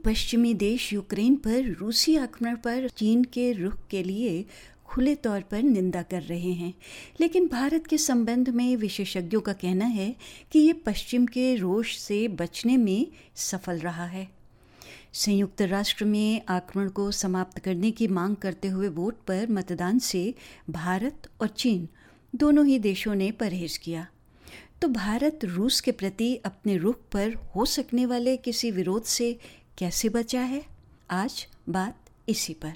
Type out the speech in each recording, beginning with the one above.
पश्चिमी देश यूक्रेन पर रूसी आक्रमण पर चीन के रुख के लिए खुले तौर पर निंदा कर रहे हैं, लेकिन भारत के संबंध में विशेषज्ञों का कहना है कि ये पश्चिम के रोष से बचने में सफल रहा है। संयुक्त राष्ट्र में आक्रमण को समाप्त करने की मांग करते हुए वोट पर मतदान से भारत और चीन दोनों ही देशों ने परहेज किया। तो भारत रूस के प्रति अपने रुख पर हो सकने वाले किसी विरोध से कैसे बचा है? आज बात इसी पर।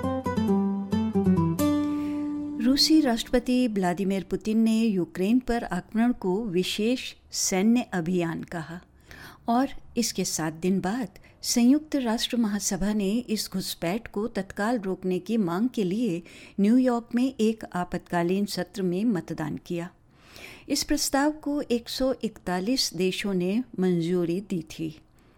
रूसी राष्ट्रपति व्लादिमीर पुतिन ने यूक्रेन पर आक्रमण को विशेष सैन्य अभियान कहा और इसके 7 दिन बाद संयुक्त राष्ट्र महासभा ने इस घुसपैठ को तत्काल रोकने की मांग के लिए न्यूयॉर्क में एक आपातकालीन सत्र में मतदान किया। इस प्रस्ताव को 141 देशों ने मंजूरी दी थी।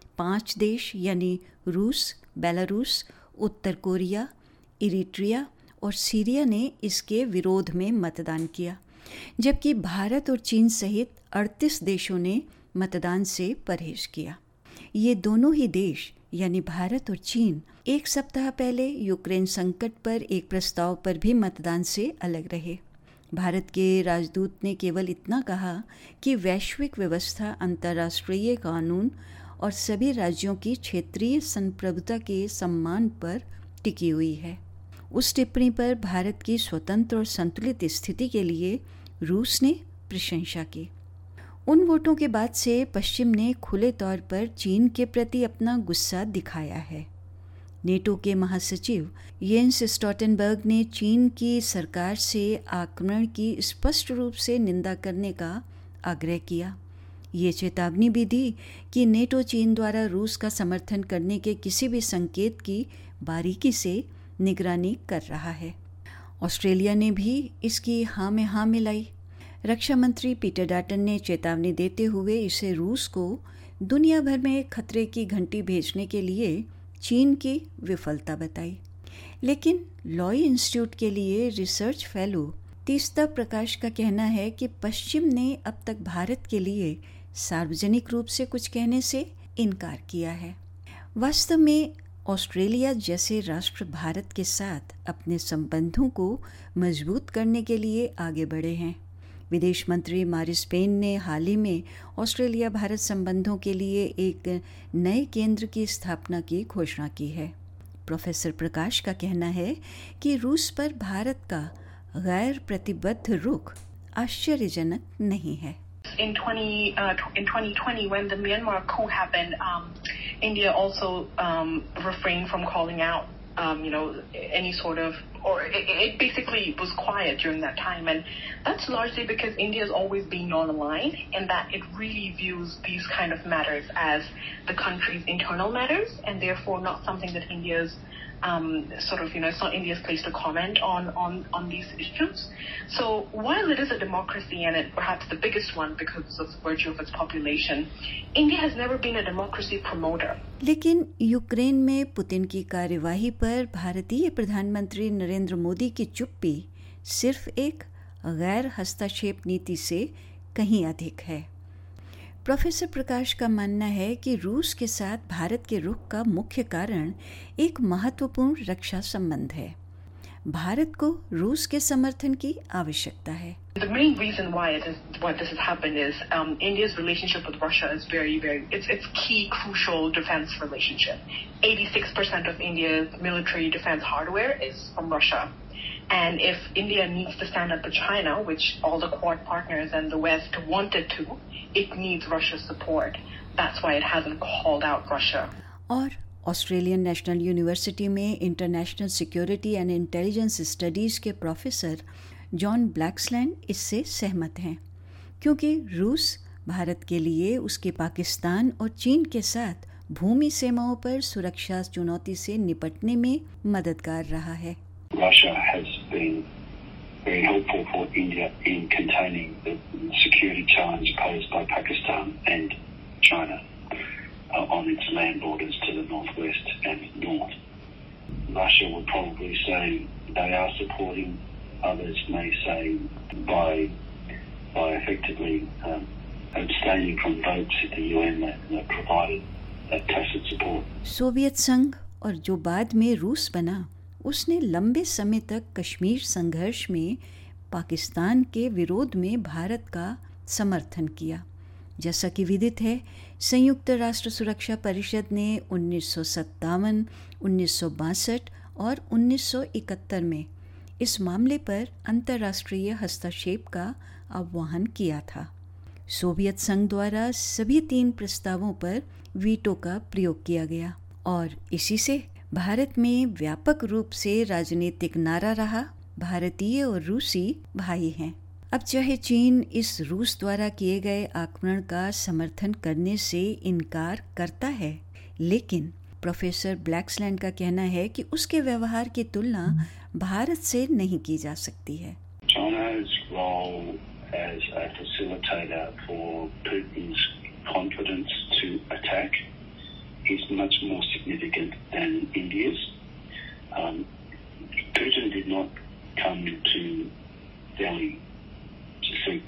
5 देश यानी रूस, बेलारूस, उत्तर कोरिया, इरिट्रिया और सीरिया ने इसके विरोध में मतदान किया, जबकि भारत और चीन सहित 38 देशों ने मतदान से परहेज किया। ये दोनों ही देश यानी भारत और चीन एक सप्ताह पहले यूक्रेन संकट पर एक प्रस्ताव पर भी मतदान से अलग रहे। भारत के राजदूत ने केवल इतना कहा कि वैश्विक व्यवस्था अंतर्राष्ट्रीय कानून और सभी राज्यों की क्षेत्रीय संप्रभुता के सम्मान पर टिकी हुई है। उस टिप्पणी पर भारत की स्वतंत्र और संतुलित स्थिति के लिए रूस ने प्रशंसा की। उन वोटों के बाद से पश्चिम ने खुले तौर पर चीन के प्रति अपना गुस्सा दिखाया है। नेटो के महासचिव येंस स्टोल्टेनबर्ग ने चीन की सरकार से आक्रमण की स्पष्ट रूप से निंदा करने का आग्रह किया। ये चेतावनी भी दी कि नेटो चीन द्वारा रूस का समर्थन करने के किसी भी संकेत की बारीकी से निगरानी कर रहा है। ऑस्ट्रेलिया ने भी इसकी हाँ में हाँ मिलाई। रक्षा मंत्री पीटर डाटन ने चेतावनी देते हुए इसे रूस को दुनिया भर में खतरे की घंटी भेजने के लिए चीन की विफलता बताई। लेकिन लॉय इंस्टीट्यूट के लिए रिसर्च फेलो तीस्ता प्रकाश का कहना है कि पश्चिम ने अब तक भारत के लिए सार्वजनिक रूप से कुछ कहने से इनकार किया है। वास्तव में ऑस्ट्रेलिया जैसे राष्ट्र भारत के साथ अपने संबंधों को मजबूत करने के लिए आगे बढ़े हैं। विदेश मंत्री मारिस पेन ने हाल ही में ऑस्ट्रेलिया भारत संबंधों के लिए एक नए केंद्र की स्थापना की घोषणा की है। प्रोफेसर प्रकाश का कहना है कि रूस पर भारत का गैर प्रतिबद्ध रुख आश्चर्यजनक नहीं है। In 2020, when the Myanmar coup happened, India also refrained from calling out, any sort of, or it basically was quiet during that time. And that's largely because India has always been non-aligned in that it really views these kind of matters as the country's internal matters and therefore not something that India's it's not India's place to comment on these issues. So while it is a democracy and it perhaps the biggest one because of virtue of its population, India has never been a democracy promoter. लेकिन Ukraine में Putin की कार्यवाही पर भारतीय प्रधानमंत्री नरेंद्र मोदी की चुप्पी सिर्फ एक गैर हस्तक्षेप नीति से कहीं अधिक है। प्रोफेसर प्रकाश का मानना है कि रूस के साथ भारत के रुख का मुख्य कारण एक महत्वपूर्ण रक्षा संबंध है। भारत को रूस के समर्थन की आवश्यकता है। The main reason why this has happened is India's relationship with Russia is it's key, crucial defense relationship. 86% of India's military defense hardware is from Russia. And if India needs to stand up to China, which all the Quad partners and the West wanted to, it needs Russia's support. That's why it hasn't called out Russia. और Australian national university में international security and intelligence studies के professor John Blaxland इससे सहमत हैं, क्योंकि रूस भारत के लिए उसके पाकिस्तान और चीन के साथ भूमि सीमाओं पर सुरक्षा चुनौती से निपटने में मददगार रहा है। Russia has been very helpful for India in containing the security challenge posed by Pakistan and China on its land borders to the northwest and north. Russia would probably say they are supporting, others may say by effectively abstaining from votes at the UN that provided tacit support. Soviet संघ और जो बाद में रूस बना, उसने लंबे समय तक कश्मीर संघर्ष में पाकिस्तान के विरोध में भारत का समर्थन किया। जैसा कि विदित है, संयुक्त राष्ट्र सुरक्षा परिषद ने 1957, 1962 और 1971 में इस मामले पर अंतर्राष्ट्रीय हस्तक्षेप का आह्वान किया था। सोवियत संघ द्वारा सभी 3 प्रस्तावों पर वीटो का प्रयोग किया गया और इसी से भारत में व्यापक रूप से राजनीतिक नारा रहा, भारतीय और रूसी भाई हैं। अब चाहे चीन इस रूस द्वारा किए गए आक्रमण का समर्थन करने से इनकार करता है, लेकिन प्रोफेसर ब्लैक्सलैंड का कहना है कि उसके व्यवहार की तुलना भारत से नहीं की जा सकती है। China's role as a facilitator for Putin's confidence to attack is much more significant than India's. Putin did not come to Delhi to seek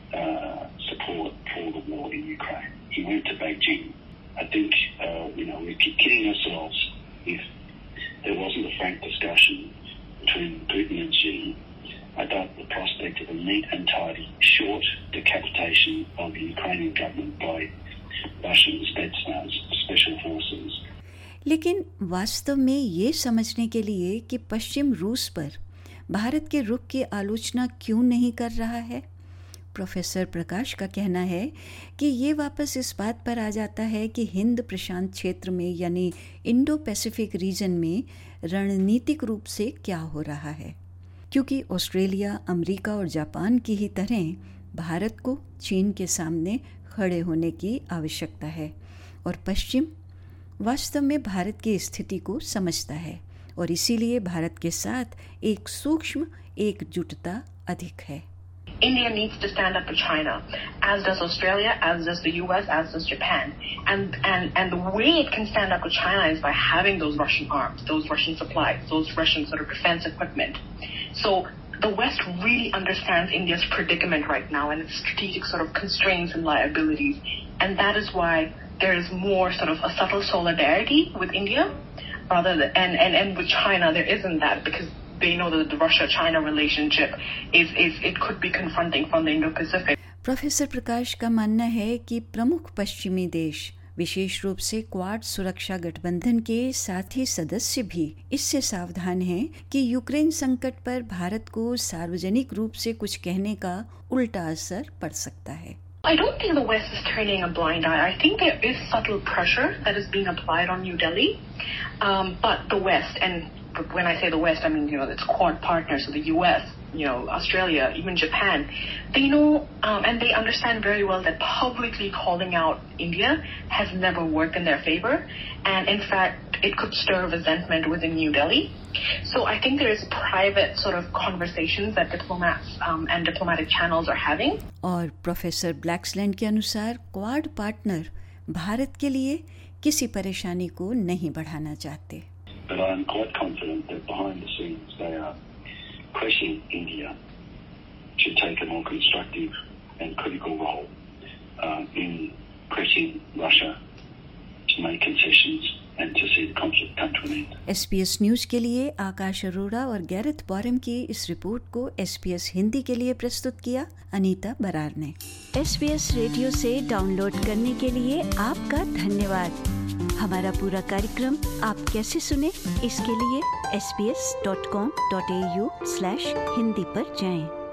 support for the war in Ukraine. He went to Beijing. I think, we're kidding ourselves if there wasn't a frank discussion between Putin and Xi about the prospect of a neat and tidy, short decapitation of the Ukrainian government by Russian Spetsnaz, special forces. लेकिन वास्तव में ये समझने के लिए कि पश्चिम रूस पर भारत के रुख की आलोचना क्यों नहीं कर रहा है, प्रोफेसर प्रकाश का कहना है कि ये वापस इस बात पर आ जाता है कि हिंद प्रशांत क्षेत्र में यानी इंडो पैसिफिक रीजन में रणनीतिक रूप से क्या हो रहा है, क्योंकि ऑस्ट्रेलिया, अमेरिका और जापान की ही तरह भारत को चीन के सामने खड़े होने की आवश्यकता है और पश्चिम वास्तव में भारत की स्थिति को समझता है और इसीलिए भारत के साथ एक सूक्ष्म एकजुटता अधिक है। India needs to stand up to China, as does Australia, as does the US, as does Japan. And the way it can stand up to China is by having those Russian arms, those Russian supplies, those Russian sort of defense equipment. So the West really understands India's predicament right now and its strategic sort of constraints and liabilities. And that is why there is more sort of a subtle solidarity with India rather than, and with China there isn't that, because they know that the Russia-China relationship it could be confronting from the Indo-Pacific. Professor Prakash का मानना है कि प्रमुख पश्चिमी देश, विशेष रूप से quad सुरक्षा गठबंधन के साथी सदस्य भी इससे सावधान हैं कि यूक्रेन संकट पर भारत को सार्वजनिक रूप से कुछ कहने का उल्टा असर पड़ सकता है। I don't think the West is turning a blind eye. I think there is subtle pressure that is being applied on New Delhi, but the West, and when I say the West, I mean, it's Quad partners, so the US, Australia, even Japan, they know and they understand very well that publicly calling out India has never worked in their favor, and in fact, it could stir resentment within New Delhi. So I think there is private sort of conversations that diplomats and diplomatic channels are having. और professor Blaxland के अनुसार quad partner Bharat के लिए किसी परेशानी को नहीं बढ़ाना चाहते। But I'm quite confident that behind the scenes they are pressing India to take a more constructive and critical role in pressing Russia to make concessions and to see the conflict come to an end. SBS news के लिए आकाश अरोड़ा और Gareth बॉरम की इस report को SBS Hindi के लिए प्रस्तुत किया अनीता बरार ने। SBS रेडियो से डाउनलोड करने के लिए आपका धन्यवाद। हमारा पूरा कार्यक्रम आप कैसे सुने, इसके लिए sbs.com.au/hindi पर जाएं।